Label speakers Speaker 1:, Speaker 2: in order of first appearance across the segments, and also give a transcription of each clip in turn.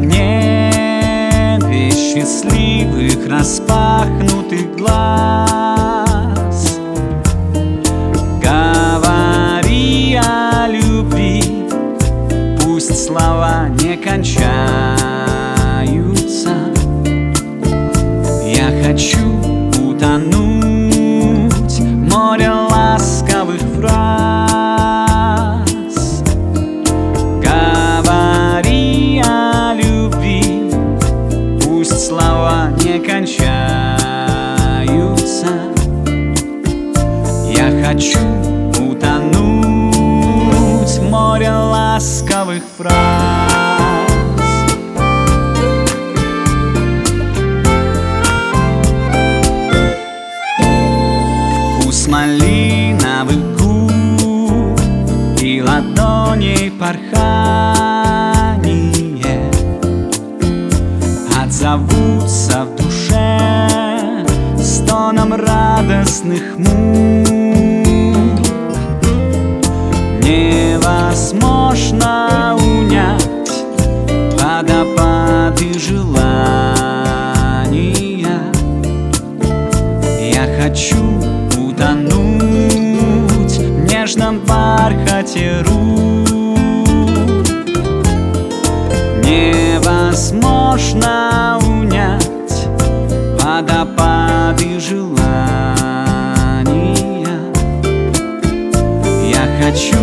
Speaker 1: небе счастливых распахнутых глаз. Говори о любви, пусть слова не кончаются. Я хочу утонуть в море ласковых фраз. Говори о любви, пусть слова не кончаются. Я хочу утонуть в море ласковых фраз. Вкус малиновых губ и ладоней порхание отзовутся в душе стоном радостных мук. Невозможно унять водопады желания. Я хочу утонуть в нежном бархате рук. Невозможно унять водопады желания. Я хочу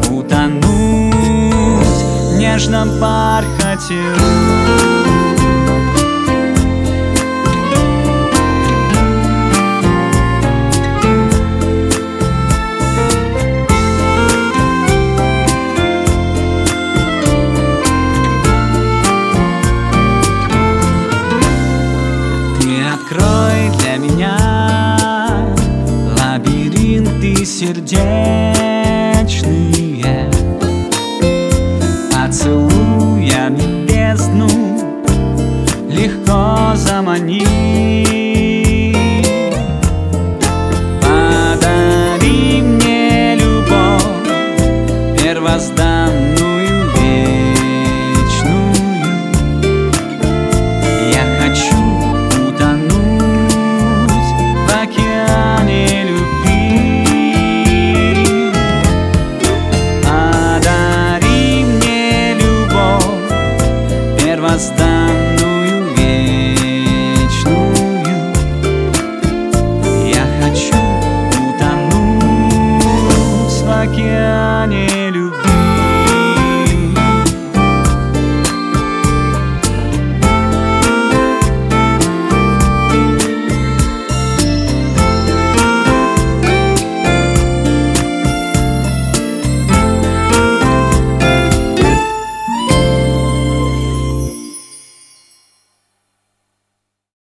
Speaker 1: утонуть в нежном бархате рук. Открой для меня лабиринты сердечные, поцелуями бездну легко замани.